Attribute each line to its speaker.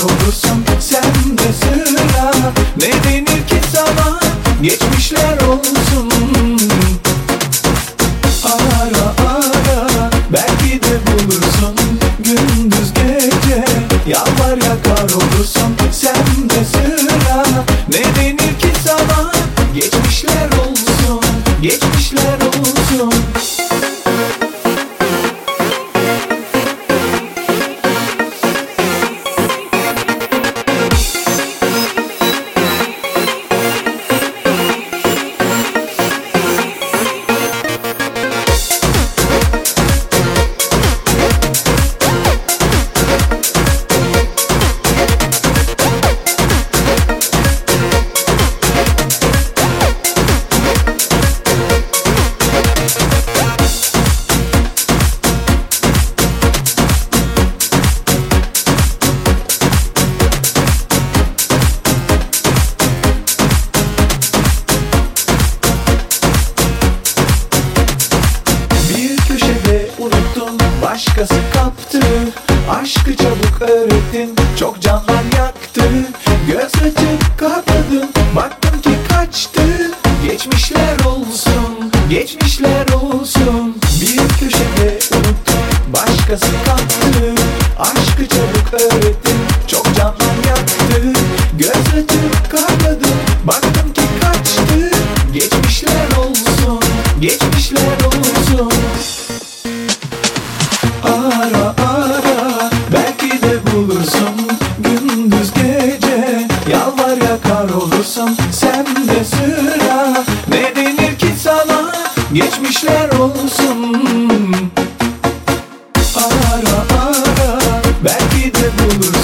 Speaker 1: olursun sen de sıra. Ne denir ki sana, geçmişler olsun. Ara ara belki de bulursun, gündüz gece yalvar yakar olursun sen de sıra. Ne denir ki sana, geçmişler olsun, geçmişler olsun. Başkası kaptı, aşkı çabuk öğrettin, çok canlar yaktı. Göz açıp kapatın, baktım ki kaçtı. Geçmişler olsun, geçmişler olsun. Bir köşede unuttum, başkası kaptı, aşkı çabuk öğrettin, çok canlar yaktı. Göz açıp kapatın, baktım ki kaçtı. Geçmişler olsun, geçmişler olsun. Ara ara belki de bulursun, gündüz gece yalvar yakar olursun sen de sıra. Ne denir ki sana, geçmişler olsun. Ara ara belki de bulursun.